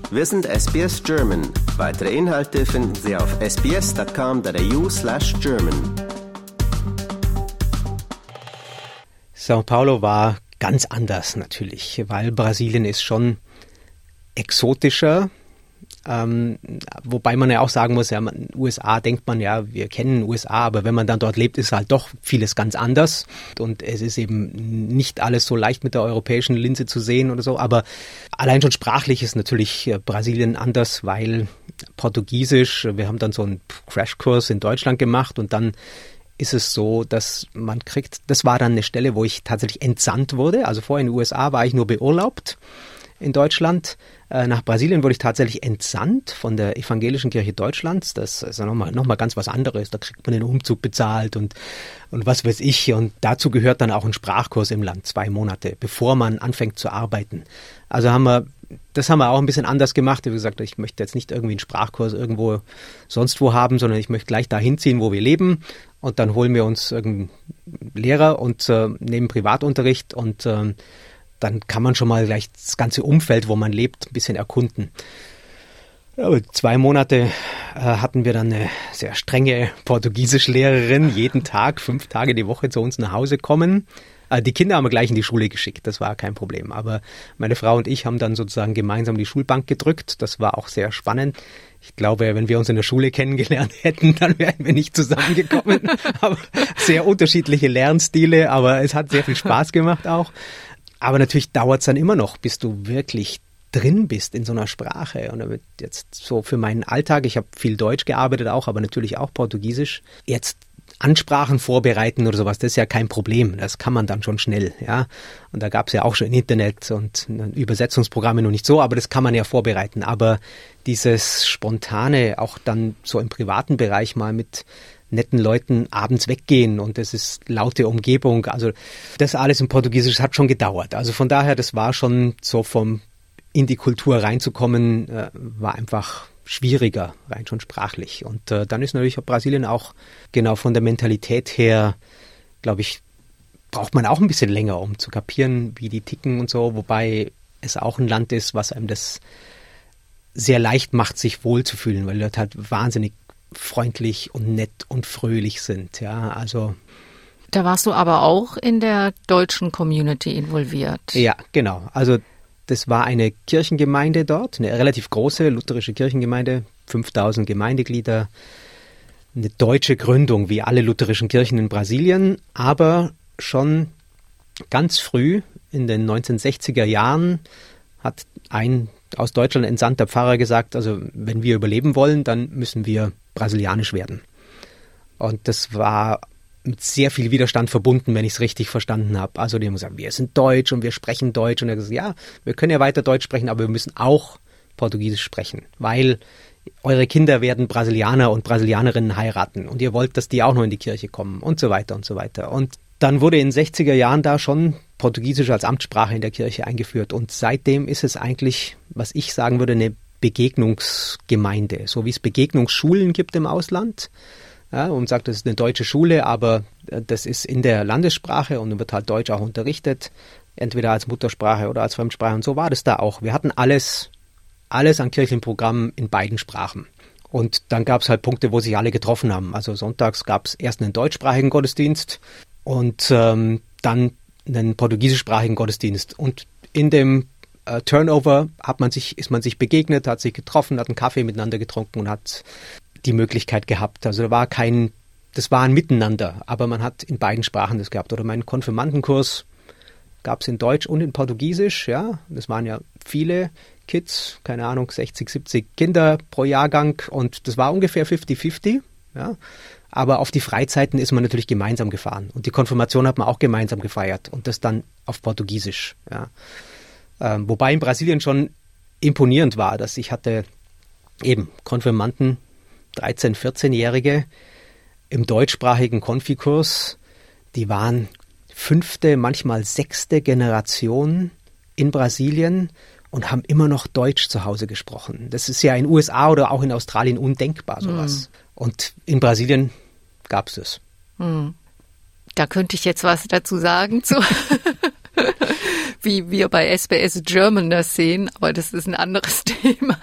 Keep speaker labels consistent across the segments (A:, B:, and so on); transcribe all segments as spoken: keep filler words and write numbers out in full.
A: Wir sind S B S German. Weitere Inhalte finden Sie auf sbs.com.au slash German.
B: São Paulo war ganz anders natürlich, weil Brasilien ist schon exotischer. Ähm, wobei man ja auch sagen muss, ja, man, U S A denkt man ja, wir kennen U S A, aber wenn man dann dort lebt, ist halt doch vieles ganz anders. Und es ist eben nicht alles so leicht mit der europäischen Linse zu sehen oder so. Aber allein schon sprachlich ist natürlich Brasilien anders, weil Portugiesisch, wir haben dann so einen Crashkurs in Deutschland gemacht und dann ist es so, dass man kriegt, das war dann eine Stelle, wo ich tatsächlich entsandt wurde. Also vorher in den U S A war ich nur beurlaubt in Deutschland. Nach Brasilien wurde ich tatsächlich entsandt von der Evangelischen Kirche Deutschlands. Das ist nochmal noch mal ganz was anderes. Da kriegt man den Umzug bezahlt und, und was weiß ich. Und dazu gehört dann auch ein Sprachkurs im Land, zwei Monate, bevor man anfängt zu arbeiten. Also haben wir, das haben wir auch ein bisschen anders gemacht. Wie gesagt, ich möchte jetzt nicht irgendwie einen Sprachkurs irgendwo sonst wo haben, sondern ich möchte gleich dahin ziehen, wo wir leben. Und dann holen wir uns irgendeinen Lehrer und äh, nehmen Privatunterricht und äh, dann kann man schon mal gleich das ganze Umfeld, wo man lebt, ein bisschen erkunden. Ja, zwei Monate äh, hatten wir dann eine sehr strenge Portugiesischlehrerin, jeden Tag, fünf Tage die Woche zu uns nach Hause kommen. Äh, die Kinder haben wir gleich in die Schule geschickt, das war kein Problem. Aber meine Frau und ich haben dann sozusagen gemeinsam die Schulbank gedrückt. Das war auch sehr spannend. Ich glaube, wenn wir uns in der Schule kennengelernt hätten, dann wären wir nicht zusammengekommen. Aber sehr unterschiedliche Lernstile, aber es hat sehr viel Spaß gemacht auch. Aber natürlich dauert es dann immer noch, bis du wirklich drin bist in so einer Sprache. Und jetzt so für meinen Alltag, ich habe viel Deutsch gearbeitet auch, aber natürlich auch Portugiesisch. Jetzt Ansprachen vorbereiten oder sowas, das ist ja kein Problem. Das kann man dann schon schnell, ja. Und da gab es ja auch schon Internet und Übersetzungsprogramme noch nicht so, aber das kann man ja vorbereiten. Aber dieses Spontane, auch dann so im privaten Bereich mal mit netten Leuten abends weggehen und es ist laute Umgebung. Also das alles im Portugiesisch hat schon gedauert. Also von daher, das war schon so vom in die Kultur reinzukommen, äh, war einfach schwieriger, rein schon sprachlich. Und äh, dann ist natürlich Brasilien auch genau von der Mentalität her, glaube ich, braucht man auch ein bisschen länger, um zu kapieren, wie die ticken und so. Wobei es auch ein Land ist, was einem das sehr leicht macht, sich wohlzufühlen, weil dort halt wahnsinnig freundlich und nett und fröhlich sind, ja, also.
C: Da warst du aber auch in der deutschen Community involviert.
B: Ja, genau, also das war eine Kirchengemeinde dort, eine relativ große lutherische Kirchengemeinde, fünftausend Gemeindeglieder, eine deutsche Gründung, wie alle lutherischen Kirchen in Brasilien, aber schon ganz früh in den neunzehnhundertsechziger Jahren hat ein aus Deutschland entsandter Pfarrer gesagt, also wenn wir überleben wollen, dann müssen wir brasilianisch werden. Und das war mit sehr viel Widerstand verbunden, wenn ich es richtig verstanden habe. Also die haben gesagt, wir sind Deutsch und wir sprechen Deutsch. Und er hat gesagt, ja, wir können ja weiter Deutsch sprechen, aber wir müssen auch Portugiesisch sprechen, weil eure Kinder werden Brasilianer und Brasilianerinnen heiraten und ihr wollt, dass die auch noch in die Kirche kommen und so weiter und so weiter. Und dann wurde in den sechziger Jahren da schon Portugiesisch als Amtssprache in der Kirche eingeführt. Und seitdem ist es eigentlich, was ich sagen würde, eine Begegnungsgemeinde. So wie es Begegnungsschulen gibt im Ausland. Ja, und sagt, das ist eine deutsche Schule, aber das ist in der Landessprache und wird halt Deutsch auch unterrichtet. Entweder als Muttersprache oder als Fremdsprache. Und so war das da auch. Wir hatten alles, alles an kirchlichen Programmen in beiden Sprachen. Und dann gab es halt Punkte, wo sich alle getroffen haben. Also sonntags gab es erst einen deutschsprachigen Gottesdienst und ähm, dann einen portugiesischsprachigen Gottesdienst. Und in dem äh, Turnover hat man sich, ist man sich begegnet, hat sich getroffen, hat einen Kaffee miteinander getrunken und hat die Möglichkeit gehabt. Also da war kein, das war ein Miteinander, aber man hat in beiden Sprachen das gehabt. Oder meinen Konfirmandenkurs gab es in Deutsch und in Portugiesisch, ja. Das waren ja viele Kids, keine Ahnung, sechzig, siebzig Kinder pro Jahrgang und das war ungefähr fifty fifty, ja. Aber auf die Freizeiten ist man natürlich gemeinsam gefahren und die Konfirmation hat man auch gemeinsam gefeiert und das dann auf Portugiesisch, ja. Ähm, wobei in Brasilien schon imponierend war, dass ich hatte eben Konfirmanden, dreizehn-, vierzehnjährige im deutschsprachigen Konfikurs, die waren fünfte, manchmal sechste Generation in Brasilien und haben immer noch Deutsch zu Hause gesprochen. Das ist ja in den U S A oder auch in Australien undenkbar, sowas. Mhm. Und in Brasilien gab es das.
C: Mhm. Da könnte ich jetzt was dazu sagen. Zu wie wir bei S B S German das sehen, aber das ist ein anderes Thema.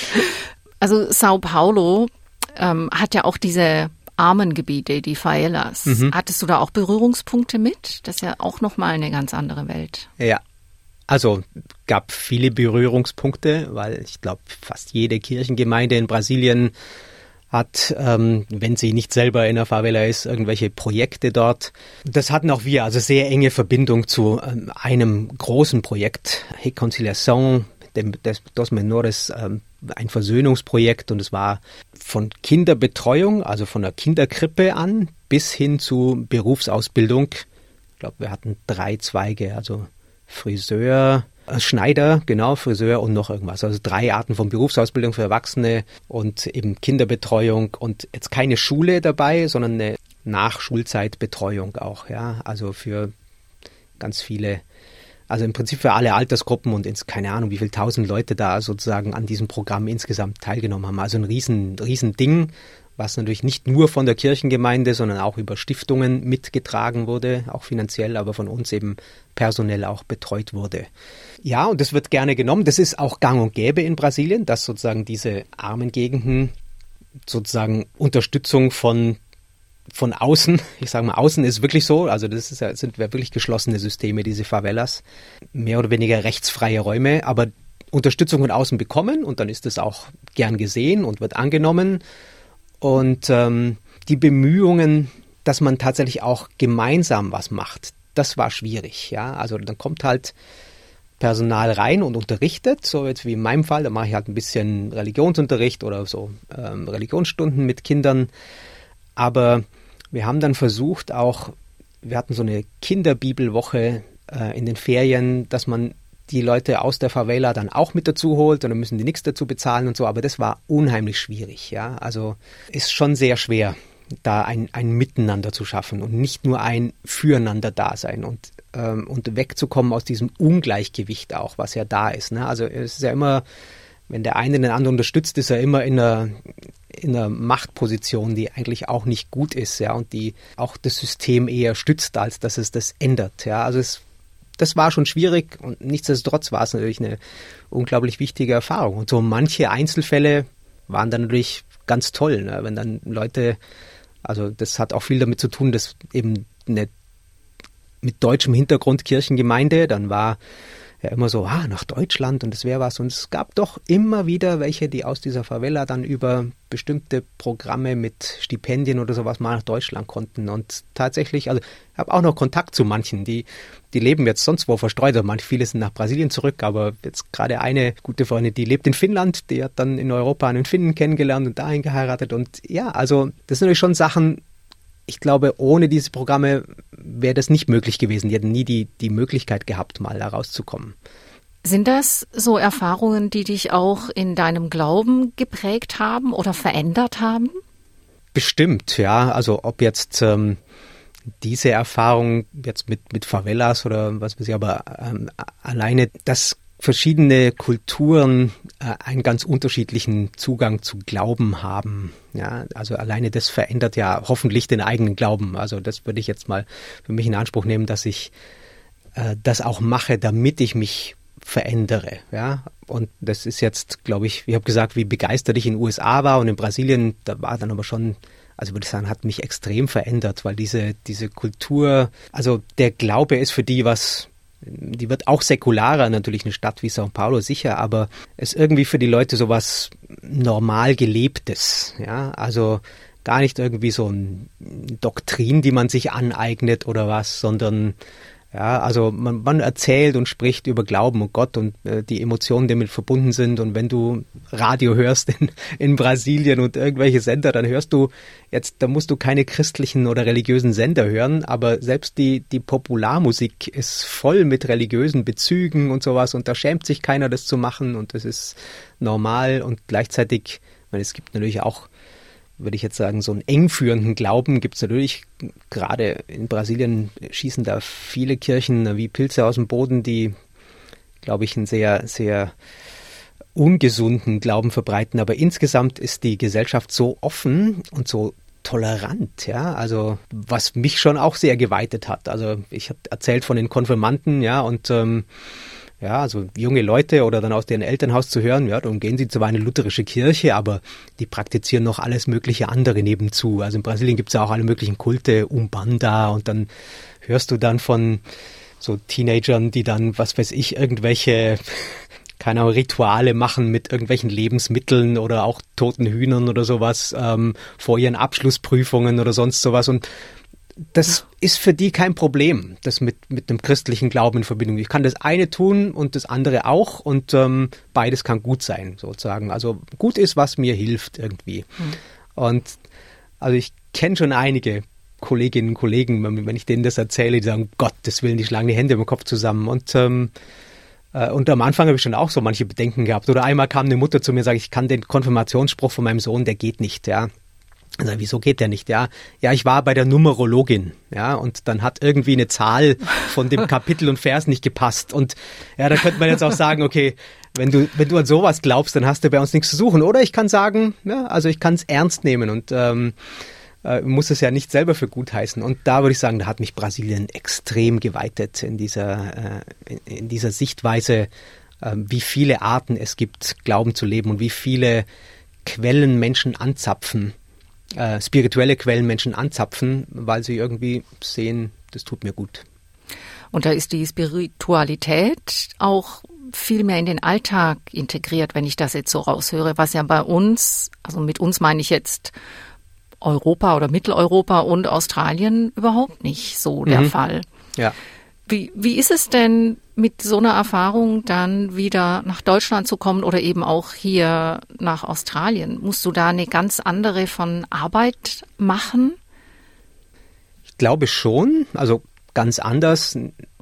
C: Also Sao Paulo ähm, hat ja auch diese Armengebiete, die Favelas. Mhm. Hattest du da auch Berührungspunkte mit? Das ist ja auch nochmal eine ganz andere Welt.
B: Ja, also gab viele Berührungspunkte, weil ich glaube, fast jede Kirchengemeinde in Brasilien hat, ähm, wenn sie nicht selber in der Favela ist, irgendwelche Projekte dort. Das hatten auch wir, also sehr enge Verbindung zu ähm, einem großen Projekt, Reconciliação dos Menores, ähm, ein Versöhnungsprojekt, und es war von Kinderbetreuung, also von der Kinderkrippe an, bis hin zu Berufsausbildung. Ich glaube, wir hatten drei Zweige, also Friseur, Schneider, genau, Friseur und noch irgendwas. Also drei Arten von Berufsausbildung für Erwachsene und eben Kinderbetreuung und jetzt keine Schule dabei, sondern eine Nachschulzeitbetreuung auch, ja, also für ganz viele, also im Prinzip für alle Altersgruppen und ins, keine Ahnung, wie viele tausend Leute da sozusagen an diesem Programm insgesamt teilgenommen haben. Also ein riesen, riesen Ding, was natürlich nicht nur von der Kirchengemeinde, sondern auch über Stiftungen mitgetragen wurde, auch finanziell, aber von uns eben personell auch betreut wurde. Ja, und das wird gerne genommen. Das ist auch gang und gäbe in Brasilien, dass sozusagen diese armen Gegenden sozusagen Unterstützung von von außen, ich sage mal, außen ist wirklich so, also das ist ja, sind wirklich geschlossene Systeme, diese Favelas, mehr oder weniger rechtsfreie Räume, aber Unterstützung von außen bekommen und dann ist das auch gern gesehen und wird angenommen. Und ähm, die Bemühungen, dass man tatsächlich auch gemeinsam was macht, das war schwierig. Ja, also dann kommt halt Personal rein und unterrichtet, so jetzt wie in meinem Fall, da mache ich halt ein bisschen Religionsunterricht oder so ähm, Religionsstunden mit Kindern. Aber wir haben dann versucht auch, wir hatten so eine Kinderbibelwoche äh, in den Ferien, dass man die Leute aus der Favela dann auch mit dazu holt und dann müssen die nichts dazu bezahlen und so, aber das war unheimlich schwierig, ja, also ist schon sehr schwer, da ein, ein Miteinander zu schaffen und nicht nur ein Füreinander-Dasein und, ähm, und wegzukommen aus diesem Ungleichgewicht auch, was ja da ist, ne? Also es ist ja immer, wenn der eine den anderen unterstützt, ist er immer in einer, in einer Machtposition, die eigentlich auch nicht gut ist, ja, und die auch das System eher stützt, als dass es das ändert, ja, also es Das war schon schwierig und nichtsdestotrotz war es natürlich eine unglaublich wichtige Erfahrung. Und so manche Einzelfälle waren dann natürlich ganz toll, ne? Wenn dann Leute, also das hat auch viel damit zu tun, dass eben eine mit deutschem Hintergrund Kirchengemeinde, dann war ja immer so, ah, nach Deutschland und das wäre was. Und es gab doch immer wieder welche, die aus dieser Favela dann über bestimmte Programme mit Stipendien oder sowas mal nach Deutschland konnten. Und tatsächlich, also ich habe auch noch Kontakt zu manchen, die die leben jetzt sonst wo verstreut. Also manche, viele sind nach Brasilien zurück, aber jetzt gerade eine gute Freundin, die lebt in Finnland, die hat dann in Europa einen Finnen kennengelernt und dahin geheiratet. Und ja, also das sind natürlich schon Sachen, ich glaube, ohne diese Programme wäre das nicht möglich gewesen. Die hätten nie die, die Möglichkeit gehabt, mal da rauszukommen.
C: Sind das so Erfahrungen, die dich auch in deinem Glauben geprägt haben oder verändert haben?
B: Bestimmt, ja. Also ob jetzt ähm, diese Erfahrung jetzt mit, mit Favelas oder was weiß ich, aber ähm, alleine das verschiedene Kulturen äh, einen ganz unterschiedlichen Zugang zu Glauben haben. Ja, also alleine das verändert ja hoffentlich den eigenen Glauben. Also das würde ich jetzt mal für mich in Anspruch nehmen, dass ich äh, das auch mache, damit ich mich verändere. Ja, und das ist jetzt, glaube ich, ich habe gesagt, wie begeistert ich in den U S A war und in Brasilien, da war dann aber schon, also würde ich sagen, hat mich extrem verändert, weil diese, diese Kultur, also der Glaube ist für die was, die wird auch säkularer, natürlich eine Stadt wie Sao Paulo sicher, aber es ist irgendwie für die Leute sowas normal Gelebtes, ja, also gar nicht irgendwie so eine Doktrin, die man sich aneignet oder was, sondern ja, also man, man erzählt und spricht über Glauben und Gott und äh, die Emotionen, die damit verbunden sind. Und wenn du Radio hörst in, in Brasilien und irgendwelche Sender, dann hörst du jetzt, da musst du keine christlichen oder religiösen Sender hören, aber selbst die, die Popularmusik ist voll mit religiösen Bezügen und sowas und da schämt sich keiner, das zu machen und das ist normal und gleichzeitig, ich meine, es gibt natürlich auch, würde ich jetzt sagen, so einen engführenden Glauben gibt es natürlich, gerade in Brasilien schießen da viele Kirchen wie Pilze aus dem Boden, die, glaube ich, einen sehr, sehr ungesunden Glauben verbreiten. Aber insgesamt ist die Gesellschaft so offen und so tolerant, ja, also was mich schon auch sehr geweitet hat. Also ich habe erzählt von den Konfirmanden, ja, und ähm, ja, also junge Leute oder dann aus deren Elternhaus zu hören, ja, dann gehen sie zwar in eine lutherische Kirche, aber die praktizieren noch alles mögliche andere nebenzu. Also in Brasilien gibt es ja auch alle möglichen Kulte, Umbanda, und dann hörst du dann von so Teenagern, die dann, was weiß ich, irgendwelche, keine Ahnung, Rituale machen mit irgendwelchen Lebensmitteln oder auch toten Hühnern oder sowas ähm, vor ihren Abschlussprüfungen oder sonst sowas. Und das ist für die kein Problem, das mit, mit einem christlichen Glauben in Verbindung. Ich kann das eine tun und das andere auch, und ähm, beides kann gut sein, sozusagen. Also gut ist, was mir hilft irgendwie. Mhm. Und also ich kenne schon einige Kolleginnen und Kollegen, wenn ich denen das erzähle, die sagen, Gottes Willen, die schlagen die Hände im Kopf zusammen. Und ähm, äh, und am Anfang habe ich schon auch so manche Bedenken gehabt. Oder einmal kam eine Mutter zu mir und sagte, ich kann den Konfirmationsspruch von meinem Sohn, der geht nicht, ja. Also, wieso geht der nicht, ja? Ja, ich war bei der Numerologin, ja, und dann hat irgendwie eine Zahl von dem Kapitel und Vers nicht gepasst. Und ja, da könnte man jetzt auch sagen, okay, wenn du, wenn du an sowas glaubst, dann hast du bei uns nichts zu suchen. Oder ich kann sagen, ja, also ich kann es ernst nehmen und ähm, äh, muss es ja nicht selber für gut heißen. Und da würde ich sagen, da hat mich Brasilien extrem geweitet in dieser, äh, in, in dieser Sichtweise, äh, wie viele Arten es gibt, Glauben zu leben und wie viele Quellen Menschen anzapfen. Äh, spirituelle Quellen Menschen anzapfen, weil sie irgendwie sehen, das tut mir gut.
C: Und da ist die Spiritualität auch viel mehr in den Alltag integriert, wenn ich das jetzt so raushöre, was ja bei uns, also mit uns meine ich jetzt Europa oder Mitteleuropa und Australien, überhaupt nicht so der mhm. Fall.
B: Ja.
C: Wie, wie ist es denn, mit so einer Erfahrung dann wieder nach Deutschland zu kommen oder eben auch hier nach Australien? Musst du da eine ganz andere von Arbeit machen?
B: Ich glaube schon, also ganz anders.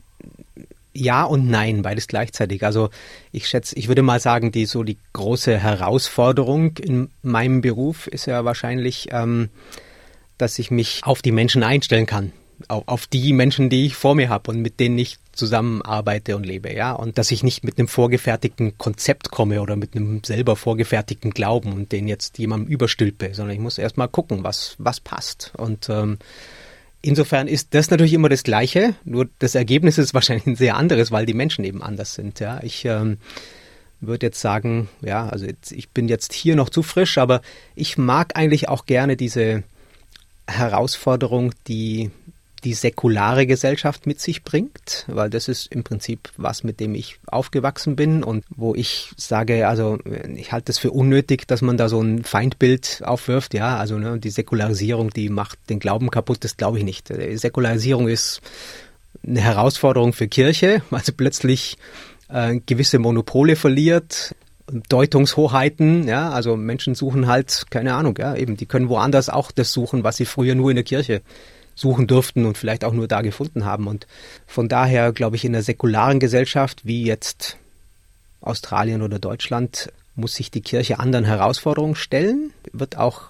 B: Ja und nein, beides gleichzeitig. Also ich schätze, ich würde mal sagen, die so die große Herausforderung in meinem Beruf ist ja wahrscheinlich, ähm, dass ich mich auf die Menschen einstellen kann. Auf die Menschen, die ich vor mir habe und mit denen ich zusammenarbeite und lebe, ja. Und dass ich nicht mit einem vorgefertigten Konzept komme oder mit einem selber vorgefertigten Glauben und den jetzt jemandem überstülpe, sondern ich muss erst mal gucken, was, was passt. Und ähm, insofern ist das natürlich immer das Gleiche, nur das Ergebnis ist wahrscheinlich ein sehr anderes, weil die Menschen eben anders sind, ja. Ich ähm, würde jetzt sagen, ja, also jetzt, ich bin jetzt hier noch zu frisch, aber ich mag eigentlich auch gerne diese Herausforderung, die die säkulare Gesellschaft mit sich bringt, weil das ist im Prinzip was, mit dem ich aufgewachsen bin und wo ich sage, also ich halte es für unnötig, dass man da so ein Feindbild aufwirft, ja, also ne, die Säkularisierung, die macht den Glauben kaputt, das glaube ich nicht. Die Säkularisierung ist eine Herausforderung für Kirche, weil sie plötzlich äh, gewisse Monopole verliert, Deutungshoheiten, ja, also Menschen suchen halt, keine Ahnung, ja, eben, die können woanders auch das suchen, was sie früher nur in der Kirche suchen durften und vielleicht auch nur da gefunden haben. Und von daher, glaube ich, in einer säkularen Gesellschaft wie jetzt Australien oder Deutschland muss sich die Kirche anderen Herausforderungen stellen, wird auch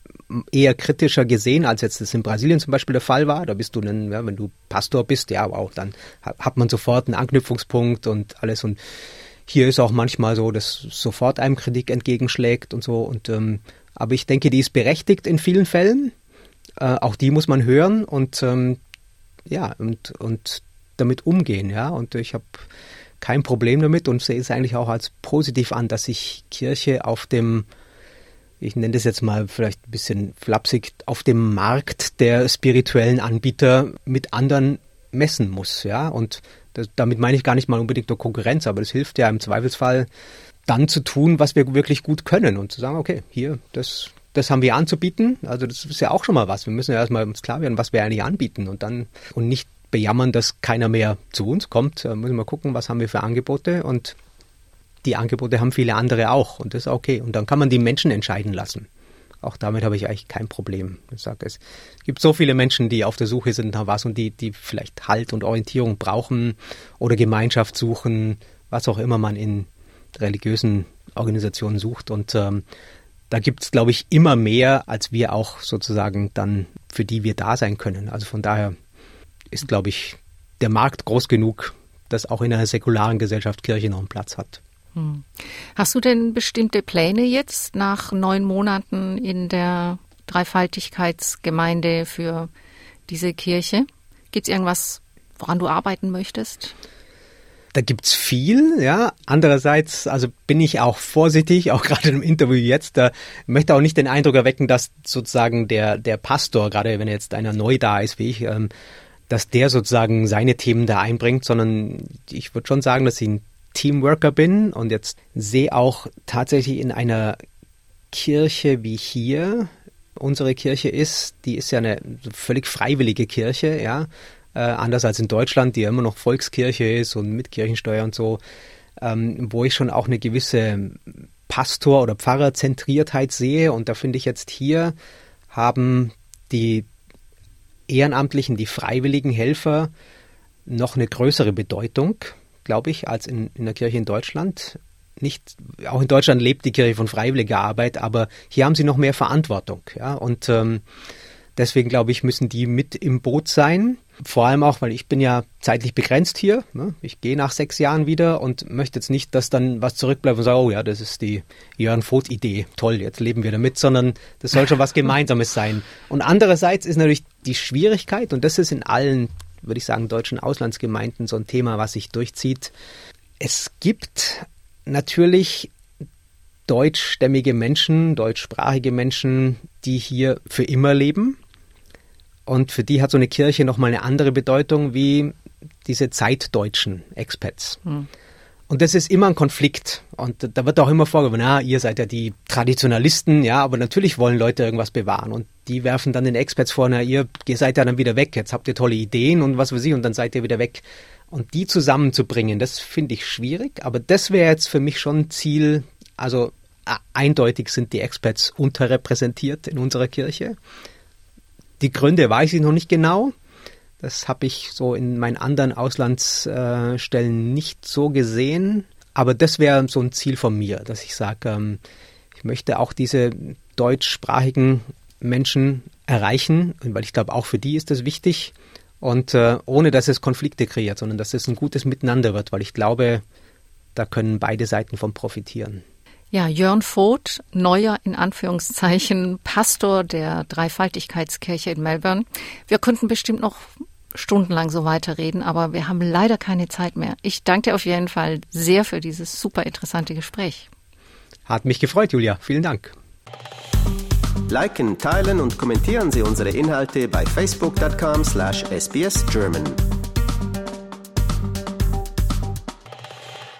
B: eher kritischer gesehen, als jetzt das in Brasilien zum Beispiel der Fall war. Da bist du dann, ja, wenn du Pastor bist, ja, auch dann hat man sofort einen Anknüpfungspunkt und alles. Und hier ist auch manchmal so, dass sofort einem Kritik entgegenschlägt und so. Und ähm, aber ich denke, die ist berechtigt in vielen Fällen. Äh, auch die muss man hören und ähm, ja und und damit umgehen, ja. Und ich habe kein Problem damit und sehe es eigentlich auch als positiv an, dass sich Kirche auf dem, ich nenne das jetzt mal vielleicht ein bisschen flapsig, auf dem Markt der spirituellen Anbieter mit anderen messen muss, ja. Und das, damit meine ich gar nicht mal unbedingt nur Konkurrenz, aber das hilft ja im Zweifelsfall dann zu tun, was wir wirklich gut können und zu sagen, okay, hier, das Das haben wir anzubieten, also das ist ja auch schon mal was. Wir müssen ja erstmal uns klar werden, was wir eigentlich anbieten und dann und nicht bejammern, dass keiner mehr zu uns kommt. Da müssen wir gucken, was haben wir für Angebote und die Angebote haben viele andere auch und das ist okay. Und dann kann man die Menschen entscheiden lassen. Auch damit habe ich eigentlich kein Problem. Ich sage, es gibt so viele Menschen, die auf der Suche sind nach was und die, die vielleicht Halt und Orientierung brauchen oder Gemeinschaft suchen, was auch immer man in religiösen Organisationen sucht und ähm, da gibt es, glaube ich, immer mehr, als wir auch sozusagen dann, für die wir da sein können. Also von daher ist, glaube ich, der Markt groß genug, dass auch in einer säkularen Gesellschaft Kirche noch einen Platz hat.
C: Hm. Hast du denn bestimmte Pläne jetzt nach neun Monaten in der Dreifaltigkeitsgemeinde, für diese Kirche. Gibt es irgendwas, woran du arbeiten möchtest?
B: Da gibt's viel, ja. Andererseits, also bin ich auch vorsichtig, auch gerade im Interview jetzt, da möchte auch nicht den Eindruck erwecken, dass sozusagen der, der Pastor, gerade wenn jetzt einer neu da ist wie ich, ähm, dass der sozusagen seine Themen da einbringt, sondern ich würde schon sagen, dass ich ein Teamworker bin und jetzt sehe auch tatsächlich in einer Kirche wie hier, unsere Kirche ist, die ist ja eine völlig freiwillige Kirche, ja. Äh, anders als in Deutschland, die ja immer noch Volkskirche ist und mit Kirchensteuer und so, ähm, wo ich schon auch eine gewisse Pastor- oder Pfarrerzentriertheit sehe. Und da finde ich jetzt hier haben die Ehrenamtlichen, die freiwilligen Helfer noch eine größere Bedeutung, glaube ich, als in, in der Kirche in Deutschland. Nicht, auch in Deutschland lebt die Kirche von freiwilliger Arbeit, aber hier haben sie noch mehr Verantwortung. Ja? Und ähm, deswegen, glaube ich, müssen die mit im Boot sein. Vor allem auch, weil ich bin ja zeitlich begrenzt hier. Ne? Ich gehe nach sechs Jahren wieder und möchte jetzt nicht, dass dann was zurückbleibt und sage, oh ja, das ist die Jörn Voth-Idee. Toll, jetzt leben wir damit, sondern das soll schon was Gemeinsames sein. Und andererseits ist natürlich die Schwierigkeit, und das ist in allen, würde ich sagen, deutschen Auslandsgemeinden so ein Thema, was sich durchzieht. Es gibt natürlich deutschstämmige Menschen, deutschsprachige Menschen, die hier für immer leben. Und für die hat so eine Kirche nochmal eine andere Bedeutung wie diese zeitdeutschen Expats. Hm. Und das ist immer ein Konflikt. Und da wird auch immer vorgeworfen, na, ihr seid ja die Traditionalisten, ja, aber natürlich wollen Leute irgendwas bewahren. Und die werfen dann den Expats vor, na, ihr, ihr seid ja dann wieder weg, jetzt habt ihr tolle Ideen und was weiß ich, und dann seid ihr wieder weg. Und die zusammenzubringen, das finde ich schwierig. Aber das wäre jetzt für mich schon ein Ziel, also eindeutig sind die Expats unterrepräsentiert in unserer Kirche. Die Gründe weiß ich noch nicht genau. Das habe ich so in meinen anderen Auslandsstellen nicht so gesehen. Aber das wäre so ein Ziel von mir, dass ich sage, ähm, ich möchte auch diese deutschsprachigen Menschen erreichen, weil ich glaube, auch für die ist das wichtig. Und äh, ohne, dass es Konflikte kreiert, sondern dass es ein gutes Miteinander wird, weil ich glaube, da können beide Seiten von profitieren.
C: Ja, Jörn Voth, neuer, in Anführungszeichen, Pastor der Dreifaltigkeitskirche in Melbourne. Wir könnten bestimmt noch stundenlang so weiterreden, aber wir haben leider keine Zeit mehr. Ich danke dir auf jeden Fall sehr für dieses super interessante Gespräch.
B: Hat mich gefreut, Julia. Vielen Dank.
A: Liken, teilen und kommentieren Sie unsere Inhalte bei facebook punkt com slash S B S German.